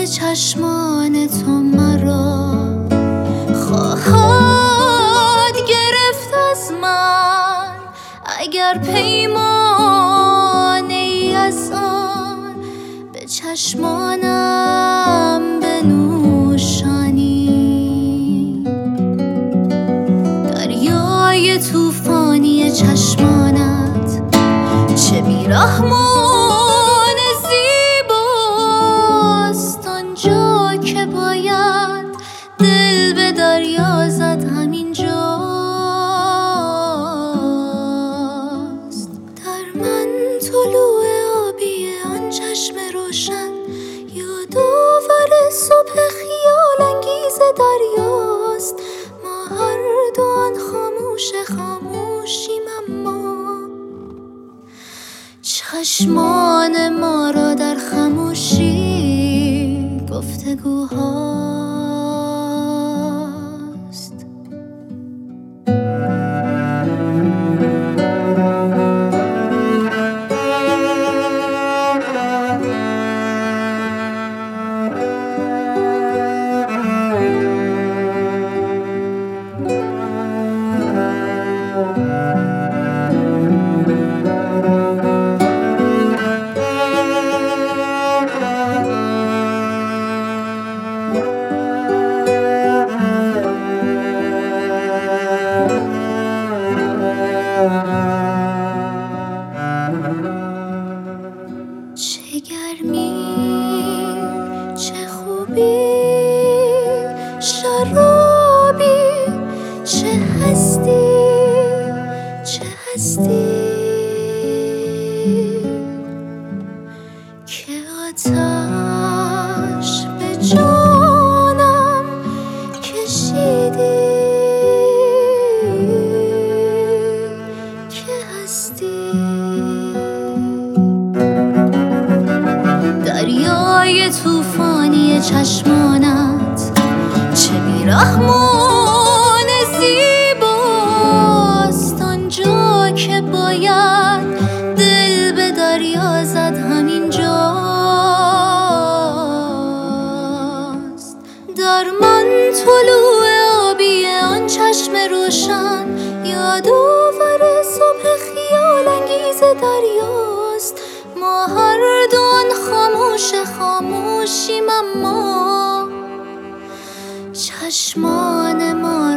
چشمان تو مرا خواهد گرفت از من، اگر پیمانه ای از آن به چشمانم بنوشانی. دریای طوفانی چشمانت چه بی‌رحمانه زیباست، آنجا که باید دل به دریا زد همین جاست. در من طلوع آبی آن چشم روشن، یادآور صبح خیال انگیز دریاست. ما هر دو آن خاموشیم، اما چشمان ما را در خاموشی گفتگوهاست. چه گرمی، چه خوبی، شرابی، چه هستی، چه هستی که آتش به جانم کشیدی، که هستی. دریای طوفانی چشمانت چه بی‌رحمانه زیباست، آنجا که باید دل به دریا زد همین جاست. در من طلوع آبی آن چشم روشن، یادآور صبح خیال انگیز دریاست. ما هر دو آن خاموشیم، اما چشمان ما